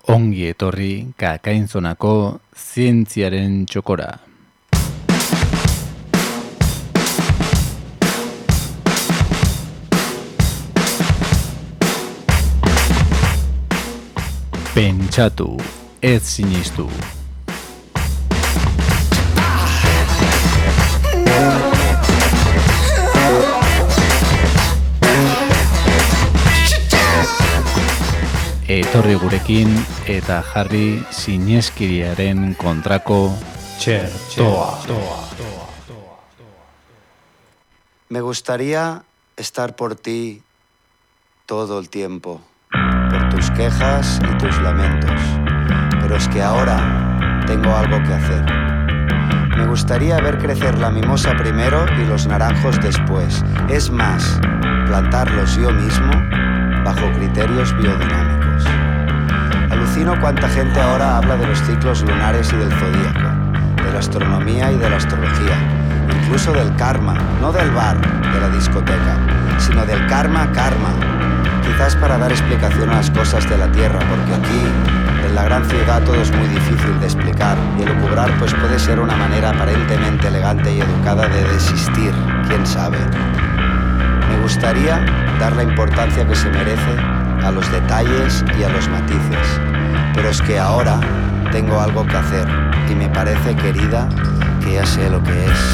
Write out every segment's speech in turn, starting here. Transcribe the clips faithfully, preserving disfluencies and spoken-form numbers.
Ongi etorri Kakainzonako zientziaren txokora. Pentsatu, ez sinistu. Etorri gurekin eta jarri sineskiriaren kontrako txertoa. Me gustaría estar por ti todo el tiempo, por tus quejas y tus lamentos, pero es que ahora tengo algo que hacer. Me gustaría ver crecer la mimosa primero y los naranjos después. Es más, plantarlos yo mismo bajo criterios biodinámicos. Alucino cuánta gente ahora habla de los ciclos lunares y del zodíaco, de la astronomía y de la astrología, incluso del karma, no del bar, de la discoteca, sino del karma karma. Quizás para dar explicación a las cosas de la Tierra, porque aquí, en la gran ciudad, todo es muy difícil de explicar, y elucubrar pues puede ser una manera aparentemente elegante y educada de desistir, quién sabe. Me gustaría dar la importancia que se merece a los detalles y a los matices, pero es que ahora tengo algo que hacer y me parece, querida, que ya sé lo que es.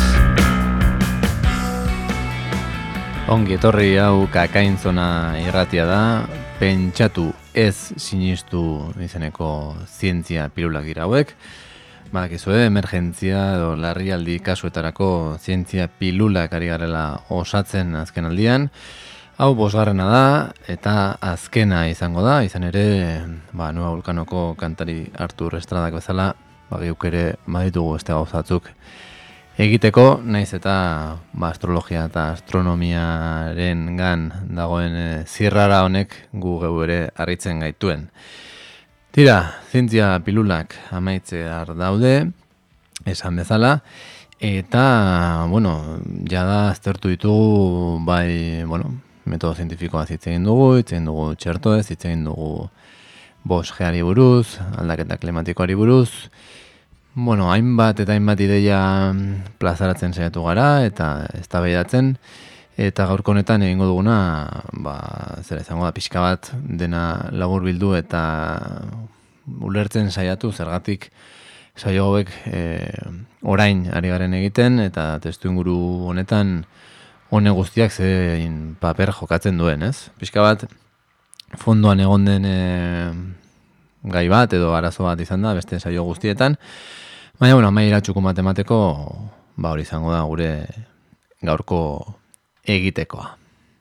Ongi etorri hau Kakainzona irratia da, pentsatu ez sinistu izeneko zientzia pilulak dira hauek. Badakizue, emergentzia edo larrialdi kasuetarako zientzia pilulak ari garela osatzen azken aldian. Hau bosgarrena da eta azkena izango da, izan ere, ba, Nueva Vulcanoko kantari Artur Estradak bezala, ba, geuk ere baditugu este gauzatzuk egiteko, naiz eta ba, astrologia eta astronomiaren gan dagoen e, zirrara honek gu geu ere harritzen gaituen. Tira, zientzia pilulak amaitzear daude, esan bezala, eta, bueno, jada aztertu ditugu, bai, bueno, metodo zientifikoa hitz egin dugu, hitz egin dugu txertoez, hitz egin dugu bosgeari buruz, aldaketa klimatikoari buruz, bueno, hainbat eta hainbat ideia plazaratzen saiatu gara, eta eztabaidatzen, eta gaurko honetan egingo duguna, ba, zera izango da pixka bat dena labur bildu eta ulertzen saiatu zergatik saio hauek e, orain ari garen egiten, eta testuinguru honetan hone guztiak zein paper jokatzen duen, ez? Pixka bat fondoan egon den e, gai bat edo arazo bat izan da beste saio guztietan, baina bueno, amaiera txukun bat emateko, ba hori izango da gure gaurko egitekoa.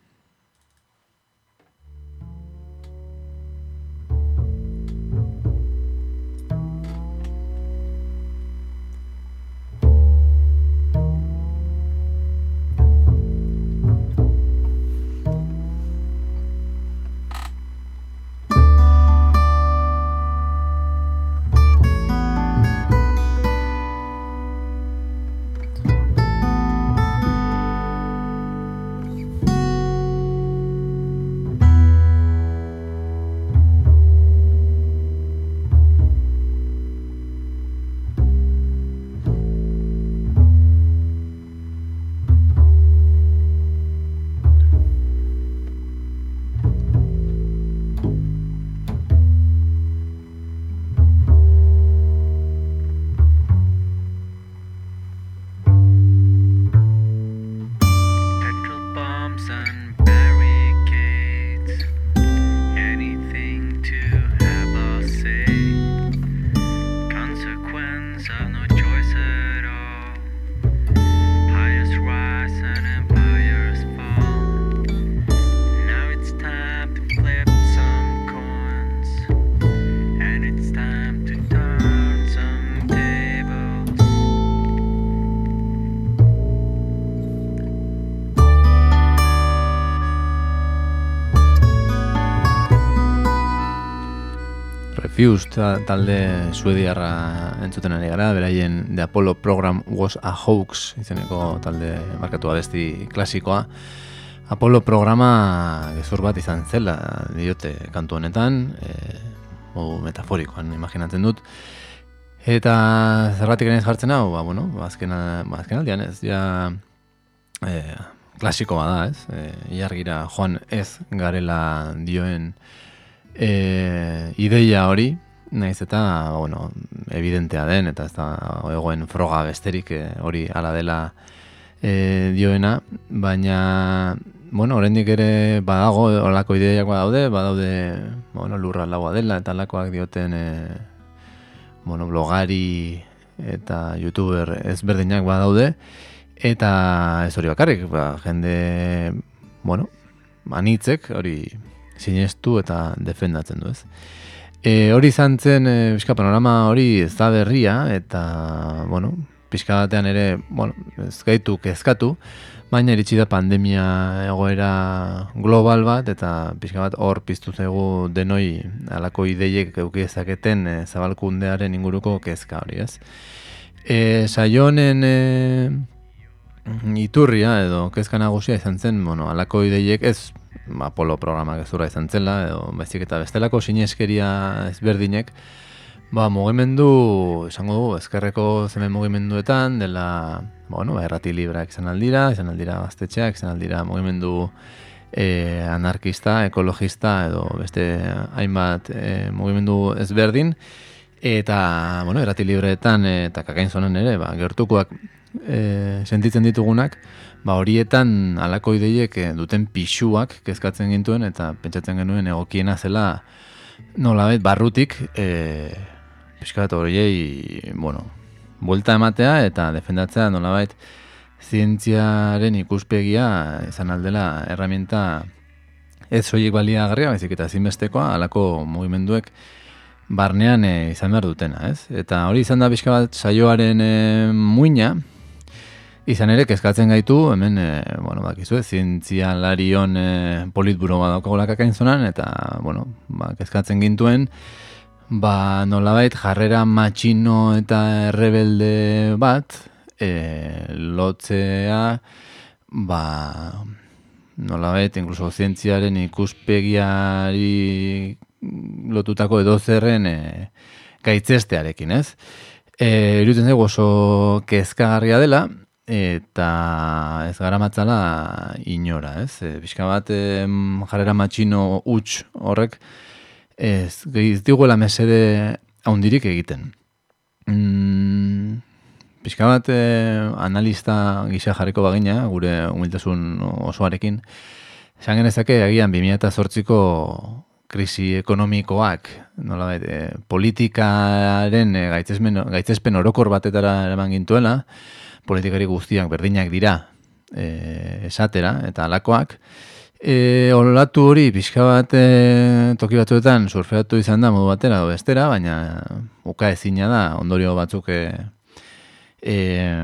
Refused talde suediarra entzuten ari gara, beraien The Apollo Program Was a Hoax izeneko talde markatu abesti klasikoa. Apollo programa gezur bat izan zela diote kantu honetan, e, modu metaforikoan imaginatzen dut. Eta zergatik ere jartzen hau, ba, bueno, azken, azken aldian ez, ja, e, klasiko bada, ez, e, ilargira joan ez garela dioen e, ideia hori, naiz eta, bueno, evidentea den, eta ez da egoen froga besterik e, hori ala dela e, dioena, baina, bueno, oraindik ere badago, olako ideiak badaude, badaude, bueno, lurra laua dela, eta alakoak dioten, e, bueno, blogari eta youtuber ezberdinak badaude, eta ez hori bakarrik, ba, jende, bueno, anitzek hori sinestu eta defendatzen du, ez. E, hori izan zen, e, pixka panorama hori ez da berria, eta, bueno, pixka batean ere, bueno, ez gaitu kezkatu, baina iritsi da pandemia egoera global bat, eta pixka bat hor piztu zaigu denoi halako ideiek eduki dezaketen e, zabalkundearen inguruko kezka hori, ez. E, saio honen e, iturria edo kezka nagusia izan zen, bueno, halako ideiek ez Apolo programak ezurra izan zela, edo baizik eta bestelako sineskeria ezberdinek, ba, mugimendu, esango dugu, ezkerreko zemen mugimenduetan, dela, bueno, ba, errati librak izan aldira, izan aldira gaztetxeak, izan aldira mugimendu e, anarkista, ekologista, edo beste hainbat e, mugimendu ezberdin, eta, bueno, errati libreetan e, eta kakain zonan ere, ba, gertukoak e, sentitzen ditugunak, ba, horietan halako ideiek duten pixuak kezkatzen gintuen, eta pentsatzen genuen egokiena zela nolabait barrutik e, pixka bat horiei, bueno, buelta ematea eta defendatzea nolabait zientziaren ikuspegia izan aldela herramienta ez soilik baliagarria, baizik eta ezinbestekoa halako mugimenduek barnean e, izan behar dutena, ez? Eta hori izan da pixka bat saioaren e, muina, izan ere, kezkatzen gaitu, hemen, e, bueno, bakizu, zientzialarion e, politburo badaukagola kakain zonan, eta, bueno, ba, kezkatzen gintuen, ba, nolabait jarrera matxino eta errebelde bat, e, lotzea, ba, nolabait, inkluso zientziaren ikuspegiari lotutako edozerren e, gaitzestearekin, ez? E, iruditzen zaigu oso kezkagarria dela, eta ez gara matzala inora, ez? E, Bizka bat e, jarrera matxino huts horrek ez, ez diguela mesede haundirik egiten. Mm, Bizka bat e, analista gisa jarriko bagina, gure humiltasun osoarekin, esan genezake agian bi mila zortziko krisi ekonomikoak, nolabait, e, politikaren e, gaitzespen, gaitzespen orokor batetara eraman gintuela, politikari guztiak berdinak dira e, esatera, eta alakoak. E, olatu hori pixka bat e, toki batzuetan surfeatu izan da modu batera edo bestera, baina uka ezina da ondorio batzuk e, e,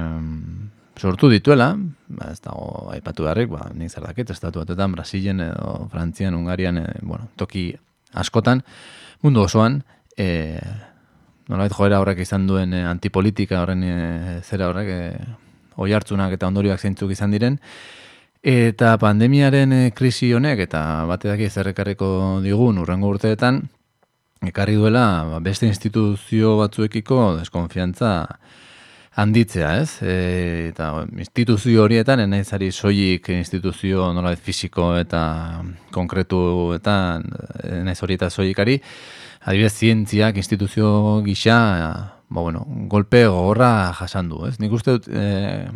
sortu dituela, ba, ez dago aipatu beharrik, ba, nik zer dakit, estatu batuetan, Brasilen edo Frantzian, Hungarian, e, bueno, toki askotan, mundu osoan, e, nolabait joera horrek izan duen e, antipolitika horren e, zera horrek, e, oi hartzunak eta ondorioak zeintzuk izan diren, eta pandemiaren e, krisi honek, eta batedaki zerrekarriko digun urrengo urteetan, ekarri duela ba, beste instituzio batzuekiko deskonfiantza handitzea, ez? E, eta instituzio horietan, enaizari soilik instituzio nolabait fisiko eta konkretuetan, enaiz horieta soilikari, adibidez, zientziak, instituzio gisa, ba, bueno, golpe gogorra jasan du, ez? Nik uste dut, e,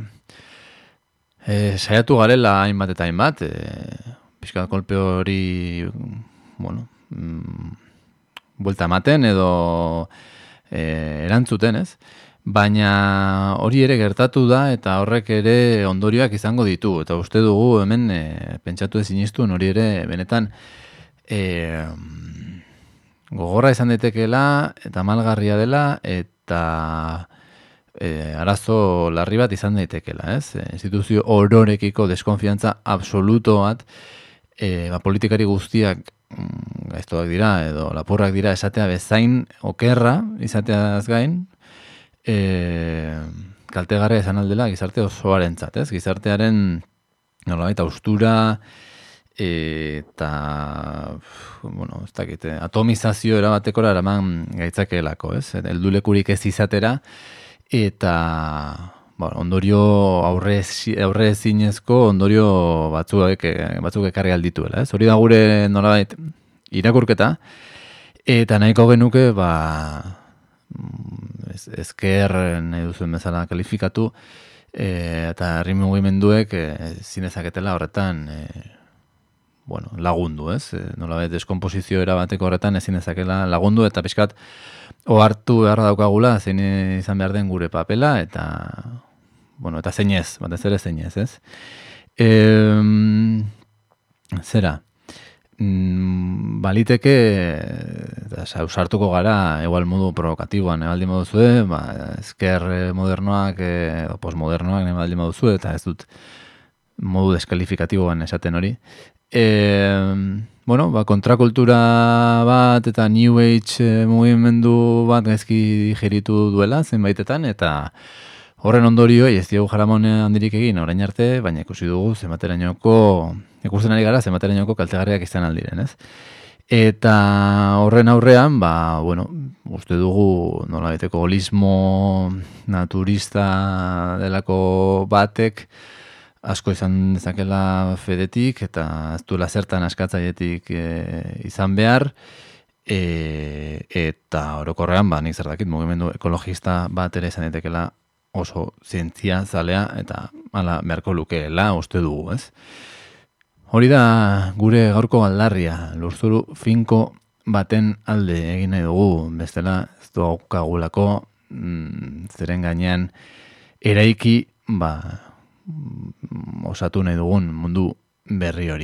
e, saiatu garela hainbat eta hainbat, e, pixka golpe hori, bueno, mm, buelta ematen edo e, erantzuten, ez? Baina hori ere gertatu da eta horrek ere ondorioak izango ditu. Eta uste dugu hemen e, pentsatu ez sinistuen hori ere benetan e, gogorra izan daitekeela eta malgarria dela eta e, arazo larri bat izan daitekeela, ez? E, instituzio ororekiko deskonfiantza absoluto bat e, ba, politikari guztiak mm, gaiztoak dira edo lapurrak dira esatea bezain okerra izateaz gain, E, kaltegarria izan aldela gizarte osoarentzat, ez? Gizartearen nolabait austura eta, bueno, ez dakit, atomizazio erabatekora eraman gaitzakeelako, ez? Heldulekurik ez izatera, eta bueno, ondorio aurre, aurre ezinezko ondorio batzuk, batzuk ekarri aldituela, ez? Hori da gure nolabait irakurketa, eta nahiko genuke, ba, ez, ezker nahi duzuen bezala kalifikatu, e, eta herri mugimenduek e, zinezaketela horretan e, bueno, lagundu, ez? E, nolabait deskomposizio erabateko horretan ezin dezakela lagundu, eta pixkat ohartu behar daukagula zein izan behar den gure papela, eta bueno, eta zeinez, batez ere zeinez, ez? E, zera, mm, baliteke, eta ausartuko gara, igual modu provokatiboan, ebaldi modu zue, ba, ezker modernoak, e, postmodernoak, ebaldi modu zue, eta ez dut modu deskalifikatiboan esaten hori. E, bueno, ba, kontrakultura bat eta New Age e, mugimendu bat gaizki digeritu duela zenbaitetan, eta horren ondorioa ez diogu jaramon handirik egin orain arte, baina ikusi dugu zenbaterainoko, ikusten ari gara zenbaterainoko kaltegarriak izan aldiren, ez? Eta horren aurrean, ba, bueno, uste dugu nolabaiteko holismo naturista delako batek, asko izan dezakela fedetik, eta ez duela zertan askatzaietik e, izan behar, e, eta orokorrean, ba, nik zer dakit, mugimendu ekologista bat ere izan daitekeela oso zientzia zalea, eta hala beharko lukeela uste dugu, ez? Hori da gure gaurko aldarria, lurzuru finko baten alde egin nahi dugu, bestela ez daukagulako mm, zeren gainean eraiki, ba, osatu nahi dugun mundu berri hori.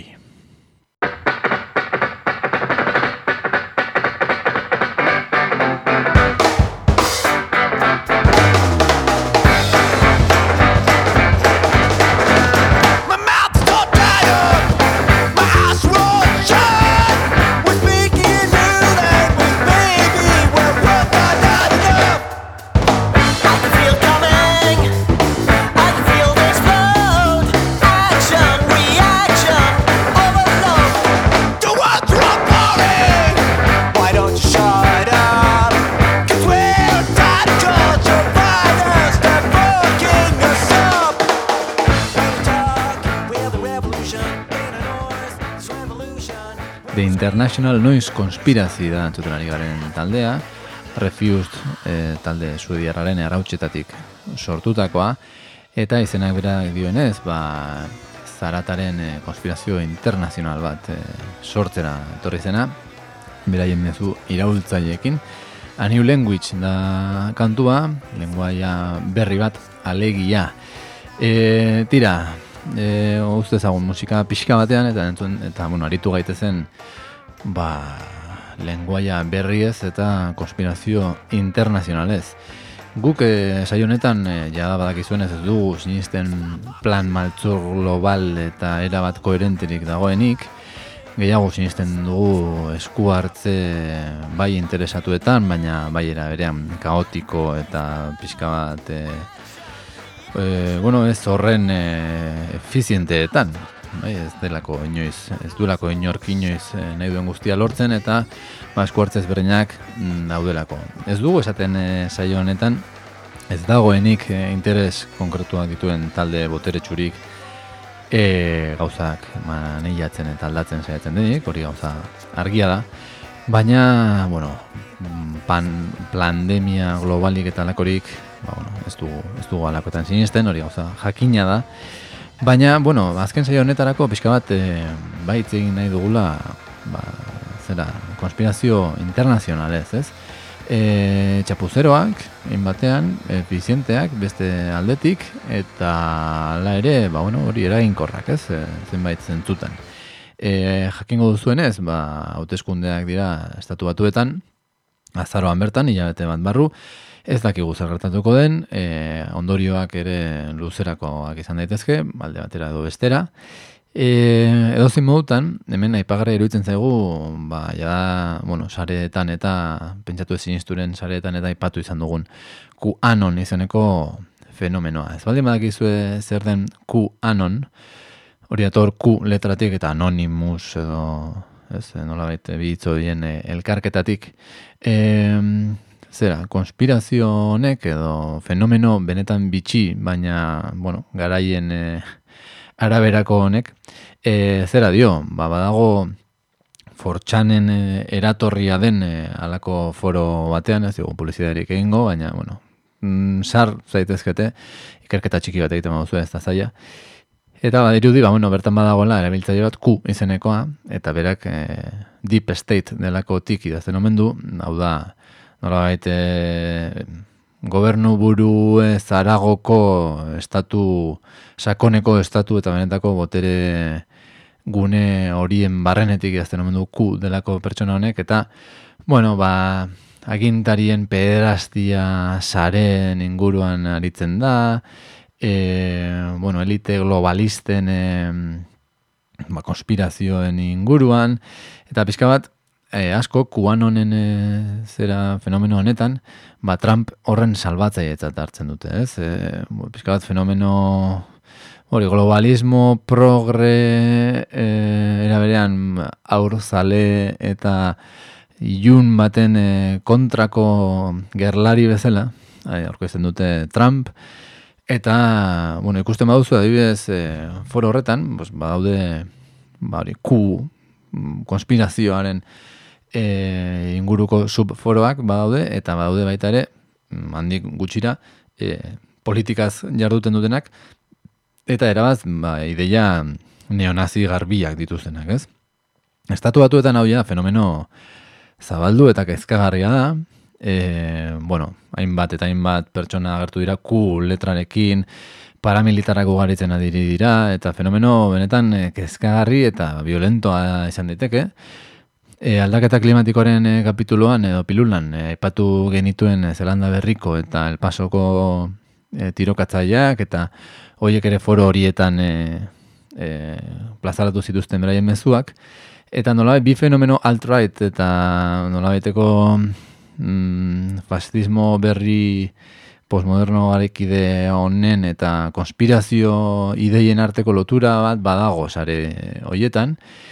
The International Noise Conspiracy da entzuten ari garen taldea, Refused e, talde suediarraren errautxetatik sortutakoa, eta izenak berak dioenez, ba, zarataren e, konspirazio internazional bat e, sortzera etorri zena, beraien mezu iraultzaileekin. A New Language da kantua, lenguaia berri bat alegia. E, tira, e, uste ezagun musika pixka batean, eta entzun, eta bueno, aritu gaitezen, ba, lenguaia berriez eta konspirazio internazionalez. Guk e, saio honetan e, jada badakizuenez ez dugu sinisten plan maltzur global eta erabat koherenterik dagoenik, gehiago sinisten dugu esku hartze bai interesatuetan, baina bai era berean kaotiko eta pixka bat e, e, bueno, ez horren e, efizienteetan. Bai, ez delako inoiz, ez duelako inork inoiz e, nahi duen guztia lortzen, eta ba, esku hartze ezberdinak daudelako. Ez dugu esaten e, saio honetan, ez dagoenik e, interes konkretuak dituen talde boteretsurik e, gauzak maneiatzen eta aldatzen saiatzen denik, hori gauza argia da, baina, bueno, pan, pandemia globalik eta alakorik, ba, bueno, ez dugu, ez dugu alakotan sinisten, hori gauza jakina da. Baina, bueno, azken saio honetarako pixka bat e, baitz egin nahi dugula, ba, zera, konspirazio internazionalez, ez? E, txapuzeroak, batean, efizienteak, beste aldetik, eta ala ere, ba, bueno, hori eraginkorrak, ez? E, zenbait zentzutan. E, jakingo duzuenez, ba, hauteskundeak dira estatu batuetan, azaroan bertan, hilabete bat barru, ez dakigu zer gertatuko den, e, ondorioak ere luzerakoak izan daitezke, alde batera edo bestera. E, edozein modutan, hemen aipagarria iruditzen zaigu, ba, ja, bueno, sareetan eta, pentsatu ezin izturen sareetan eta aipatu izan dugun QAnon izeneko fenomenoa. Ez baldin badakizue zer den QAnon, hori ator Q letratik eta Anonymous edo, ez, nolabait bi hitz horien elkarketatik. E, zera, konspirazio honek edo fenomeno benetan bitxi, baina, bueno, garaien e, araberako honek, e, zera dio, ba, badago fortxanen e, eratorria den e, alako foro batean, ez dugu publizidarik egingo, baina, bueno, mm, sar zaitezkete, ikerketa txiki bat egiten baduzu ez da zaila. Eta badirudi, ba, bueno, bertan badagoela erabiltzaile bat Q izenekoa, eta berak e, Deep State delako tik idazten omen du, hau da, nolabait e, gobernu buru ez Aragoko estatu, sakoneko estatu eta benetako botere gune horien barrenetik idazten omen du Q delako pertsona honek, eta, bueno, ba, agintarien pederastia saren inguruan aritzen da, E, bueno, elite globalisten e, ba, konspirazioen inguruan, eta pixka bat e, asko QAnonen e, zera fenomeno honetan, ba, Trump horren salbatzailetzat hartzen dute, ez? E, pixka bat fenomeno hori globalismo progre e, eraberean aurzale eta ilun baten e, kontrako gerlari bezala, aurkezten dute Trump. Eta, bueno, ikusten baduzu adibidez e, foro horretan, pues, badaude ba, hori, Q konspirazioaren e, inguruko subforoak badaude, eta badaude baita ere, handik gutxira, e, politikaz jarduten dutenak, eta erabaz, ba, ideia neonazi garbiak dituztenak, ez? Estatu batuetan hau ja fenomeno zabaldu eta kezkagarria da, E, bueno, hainbat eta hainbat pertsona agertu dira Q letrarekin, paramilitarako garitzen adiri dira, eta fenomeno benetan e, kezkagarri eta violentoa izan daiteke. E, aldaketa klimatikoaren e, kapituluan edo pilulan aipatu e, genituen e, Zelanda Berriko eta El Pasoko e, tirokatzaileak, eta horiek ere foro horietan e, e, plazaratu zituzten beraien mezuak, eta nolabait bi fenomeno alt-right eta nolabaiteko Mm, fascismo berri postmoderno garekide honen eta konspirazio ideien arteko lotura bat badago sare hoietan,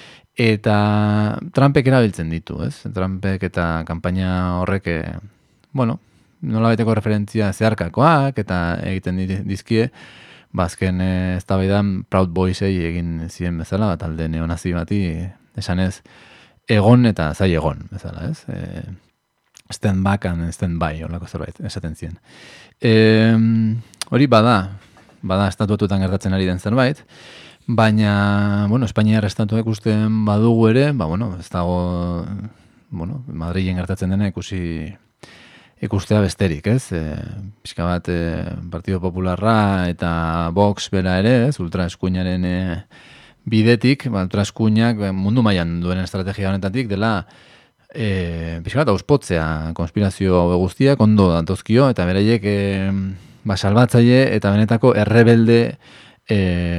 eta Trumpek erabiltzen ditu, ez? Trumpek eta kanpaina horrek, bueno, nolabaiteko referentzia zeharkakoak eta egiten dizkie, bazken ez da baidan Proud Boysei egin ziren bezala, bat alde neonazi bati, esanez, egon eta zai egon, bezala, ez? E, stand back and stand by, horlako zerbait, esaten ziren. E, hori bada, bada estatuetuetan gertatzen ari den zerbait, baina, bueno, Espainiar estatuek usten badugu ere, ba, bueno, ez dago, bueno, Madrilen gertatzen dena ikusi ikustea besterik, ez? E, pixka bat, e, Partido Popularra eta Vox bera ere, ez? Ultraeskuinaren e, bidetik, ba, ultraeskuinak mundu mailan duen estrategia honetatik dela, E, pixka bat auspotzea konspirazio hau guztiak ondo datozkio, eta beraiek e, ba, salbatzaile eta benetako errebelde e,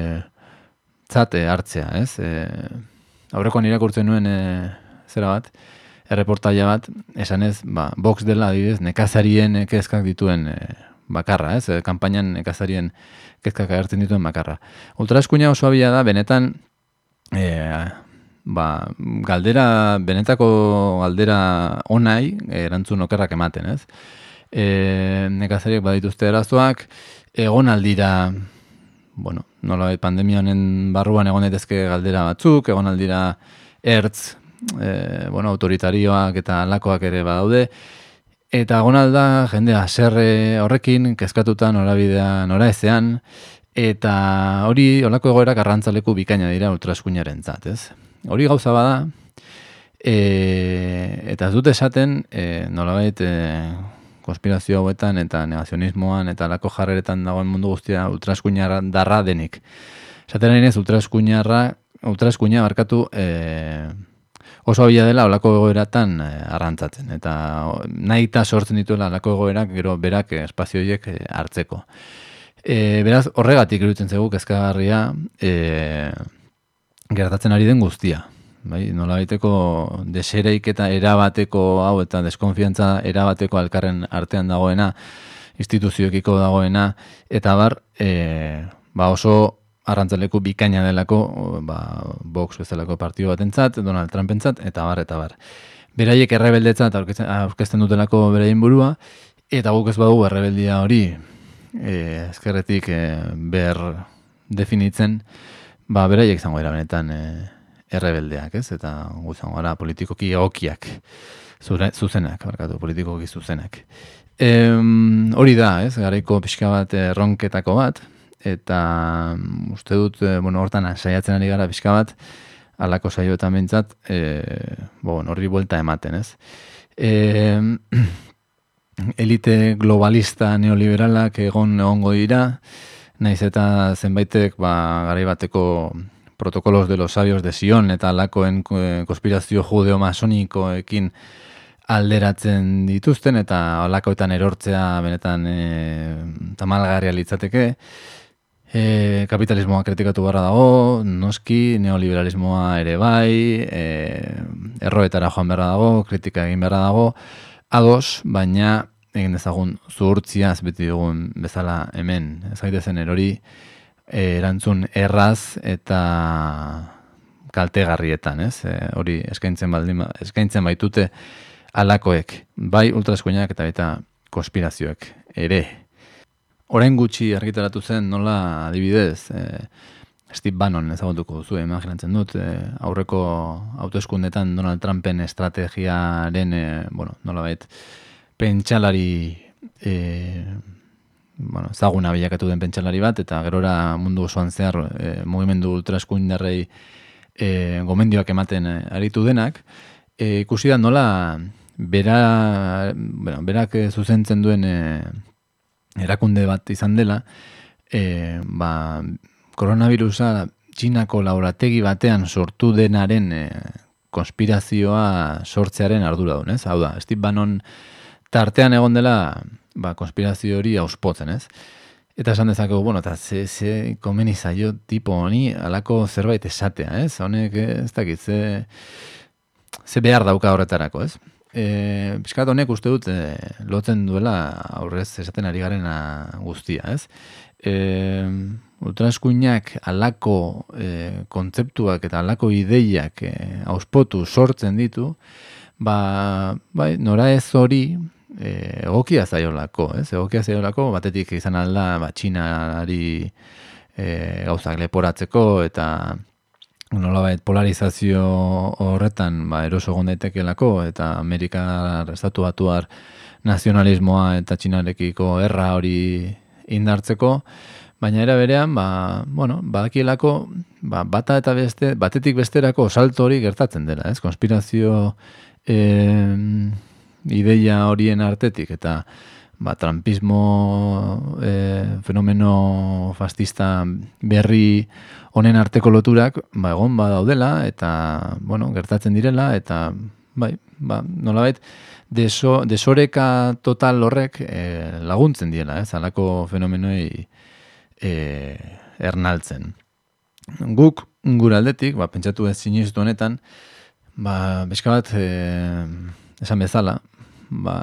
zate hartzea, ez? E, aurrekoan irakurtzen nuen e, zera bat, erreportaia bat, esanez, ba, Vox dela adibidez, nekazarien kezkak dituen e, bakarra, ez? E, kanpainan nekazarien kezkak agertzen dituen bakarra. Ultraeskuina oso abila da, benetan, e, ba, galdera, benetako galdera onai, erantzun okerrak ematen, ez? E, nekazariak badituzte erazoak, egon aldira, bueno, nolabait pandemia honen barruan egon daitezke galdera batzuk, egon aldira ertz, e, bueno, autoritarioak eta alakoak ere badaude, eta egon alda jendea haserre horrekin, kezkatuta norabidea noraezean, eta hori olako egoerak arrantzaleku bikaina dira ultraeskuinaren zat, ez? Hori gauza bada, e, eta ez dute esaten, e, nolabait, e, konspirazio hauetan eta negazionismoan eta alako jarreretan dagoen mundu guztia ultraeskuinarra darra denik. Esaten nahi nez, ultraeskuinarra, ultraeskuina barkatu e, oso abila dela olako egoeratan e, arrantzatzen. Eta nahi eta sortzen dituela olako egoerak, gero berak e, espazio horiek e, hartzeko. E, beraz, horregatik iruditzen zegu kezkagarria, e, gertatzen ari den guztia. Bai, nolabaiteko desereik eta erabateko hau eta deskonfiantza erabateko alkarren artean dagoena, instituzioekiko dagoena, eta bar, e, ba oso arrantzaleku bikaina delako, ba, Vox bezalako partio batentzat, Donald Trumpentzat, eta bar, eta bar. Beraiek errebeldetzat aurkezten dutelako beraien burua, eta guk ez badugu errebeldia hori e, ezkerretik e, behar definitzen, ba, beraiek izango dira benetan e, errebeldeak, ez? Eta gu izango gara politikoki egokiak, zure, zuzenak, barkatu, politikoki zuzenak. E, hori da, ez? Garaiko pixka bat erronketako bat, eta uste dut, e, bueno, hortan saiatzen ari gara pixka bat, alako saioetan bintzat, e, bo, horri buelta ematen, ez? E, elite globalista neoliberalak egon egongo dira, naiz eta zenbaitek ba, garaibateko protokolos de los sabios de Sion eta alakoen konspirazio judeo-masonikoekin alderatzen dituzten eta alakoetan erortzea benetan e, tamalgarria litzateke. E, kapitalismoa kritikatu barra dago, noski, neoliberalismoa ere bai, e, erroetara joan beharra dago, kritika egin beharra dago, ados, baina egin dezagun zuhurtziaz beti dugun bezala hemen, ez gaitezen erori e, erantzun erraz eta kaltegarrietan, ez? E, hori eskaintzen baldin, eskaintzen baitute alakoek, bai ultraeskuinak eta baita konspirazioek ere. Orain gutxi argitaratu zen nola adibidez, e, Steve Bannon ezagutuko duzu, imaginatzen dut, e, aurreko hauteskundetan Donald Trumpen estrategiaren, e, bueno, nolabait, pentsalari, e, bueno, ezaguna bilakatu den pentsalari bat, eta gerora mundu osoan zehar e, mugimendu ultraeskuindarrei e, gomendioak ematen e, aritu denak, e, ikusi da nola bera, bueno, berak zuzentzen duen e, erakunde bat izan dela, e, ba, koronavirusa Txinako laborategi batean sortu denaren e, konspirazioa sortzearen arduradun, ez? Hau da, Steve Bannon tartean egon dela ba, konspirazio hori auspotzen, ez? Eta esan dezakegu, bueno, eta ze, ze komeni zaio tipo honi alako zerbait esatea, ez? Honek ez dakit, ze, ze behar dauka horretarako, ez? E, Piskat honek uste dut e, lotzen duela aurrez esaten ari garena guztia, ez? E, ultraeskuinak alako e, kontzeptuak eta alako ideiak e, auspotu sortzen ditu, ba, bai, nora ez hori e, egokia zaiolako, ez? Egokia zaiolako batetik izan alda ba, Txinari e, gauzak leporatzeko eta nolabait polarizazio horretan ba, eroso egon daitekeelako eta Amerikar estatu batuar nazionalismoa eta Txinarekiko erra hori indartzeko, baina era berean, ba, bueno, badakielako ba, bata eta beste, batetik besterako salto hori gertatzen dela, ez? Konspirazio e, ideia horien artetik eta ba, trumpismo e, fenomeno fascista berri honen arteko loturak ba, egon badaudela eta bueno, gertatzen direla eta bai, ba, nolabait deso, desoreka total horrek e, laguntzen diela, ez, halako fenomenoei e, ernaltzen. Guk gure aldetik, ba, pentsatu ez sinistu honetan, ba, bezka bat e, esan bezala, ba,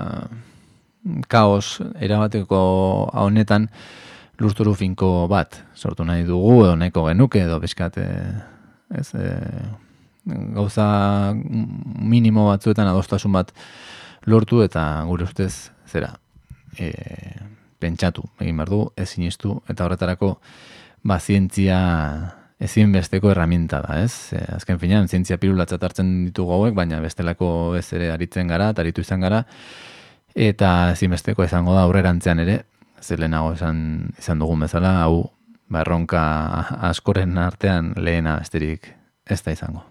kaos erabateko honetan lurturu finko bat sortu nahi dugu edo nahiko genuke edo bezkat e, ez, e, gauza minimo batzuetan adostasun bat lortu eta gure ustez zera e, pentsatu egin behar du, ez sinistu eta horretarako ba, zientzia ezinbesteko herramienta da, ez? E, azken finean, zientzia pirulatzat hartzen ditugu hauek, baina bestelako ez ere aritzen gara, eta aritu izan gara, eta ezinbesteko izango da aurrerantzean ere, zelenago izan, izan dugun bezala, hau ba, erronka askoren artean lehena besterik ez da izango.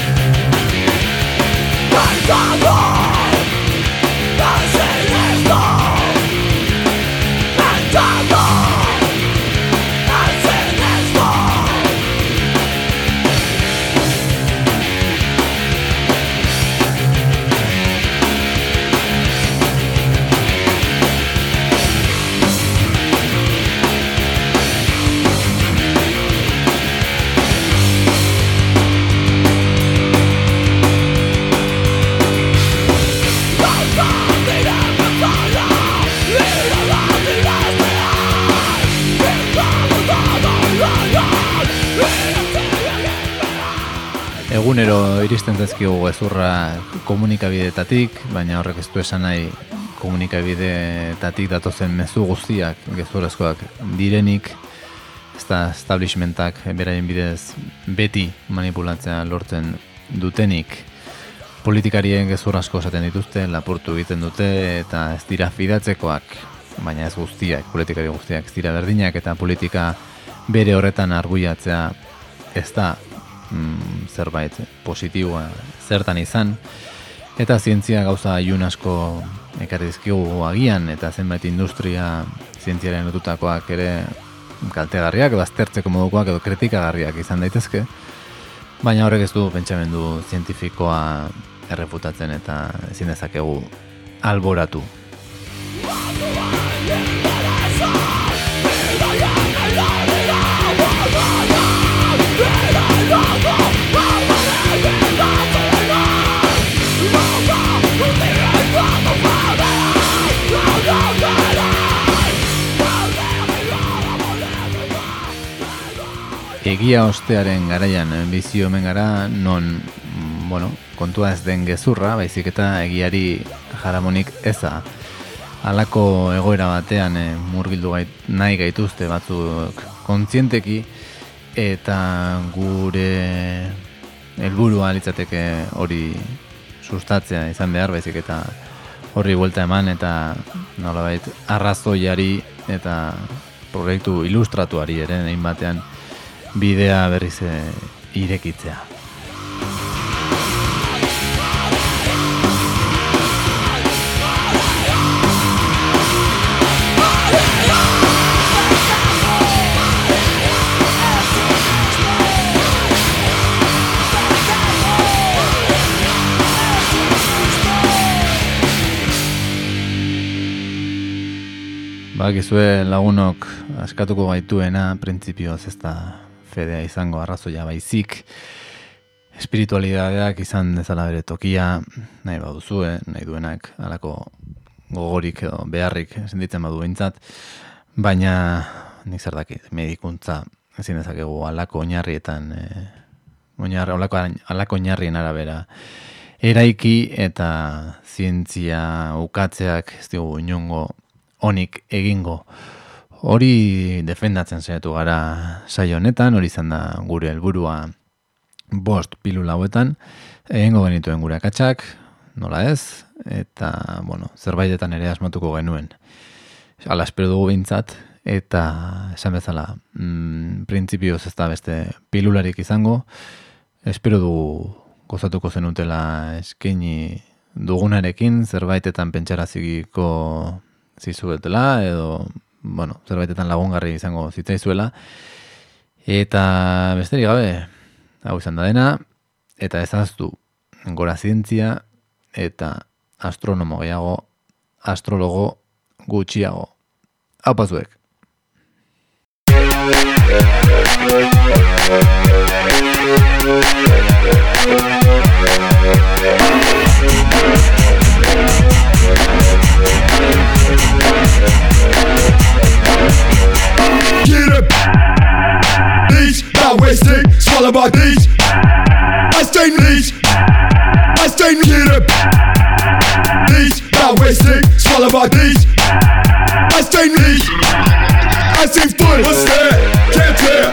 Casi esto egunero iristen zaizkigu gezurra komunikabideetatik, baina horrek ez du esan nahi komunikabideetatik datozen mezu guztiak gezurrezkoak direnik, ez da establishmentak beraien bidez beti manipulatzea lortzen dutenik. Politikarien gezur asko esaten dituzte, lapurtu egiten dute eta ez dira fidatzekoak, baina ez guztiak, politikari guztiak ez dira berdinak eta politika bere horretan arguiatzea ez da mm, zerbait positiboa zertan izan, eta zientzia gauza ilun asko ekarri dizkigu agian, eta zenbait industria zientziaren lotutakoak ere kaltegarriak, edo aztertzeko modukoak edo kritikagarriak izan daitezke, baina horrek ez du pentsamendu zientifikoa errefutatzen eta ezin dezakegu alboratu. Egia ostearen garaian bizi omen gara, non, bueno, kontua ez den gezurra, baizik eta egiari jaramonik eza. Halako egoera batean e, murgildu gait, nahi gaituzte batzuk kontzienteki, eta gure helburua litzateke hori sustatzea izan behar, baizik eta horri buelta eman, eta nolabait arrazoiari eta proiektu ilustratuari ere egin batean bidea berriz irekitzea. Bakizue lagunok askatuko gaituena printzipioz ez da fedea izango arrazoia baizik, espiritualidadeak izan dezala bere tokia, nahi baduzu, eh? Nahi duenak halako gogorik edo beharrik sentitzen badu behintzat, baina nik zer dakit, medikuntza ezin dezakegu halako oinarrietan, eh, oinarri, halako, halako oinarrien arabera eraiki eta zientzia ukatzeak ez dugu inongo onik egingo. Hori defendatzen saiatu gara saio honetan, hori izan da gure helburua bost pilula hauetan, egingo genituen gure akatsak, nola ez, eta, bueno, zerbaitetan ere asmatuko genuen. Hala espero dugu behintzat, eta esan bezala, mm, printzipioz ez da beste pilularik izango, espero dugu gozatuko zenutela eskaini dugunarekin, zerbaitetan pentsarazikiko zizuetela, edo bueno, zerbaitetan lagungarri izango zitzaizuela, eta besterik gabe, hau izan da dena, eta ezaztu gora zientzia, eta astronomo gehiago, astrologo gutxiago. Hau pazuek. Get up, these, not wasting, swallow my these. I stay these, I stay get up, these, not wasting, swallow my these. I stay these, I see foot, what's that? Can't tell,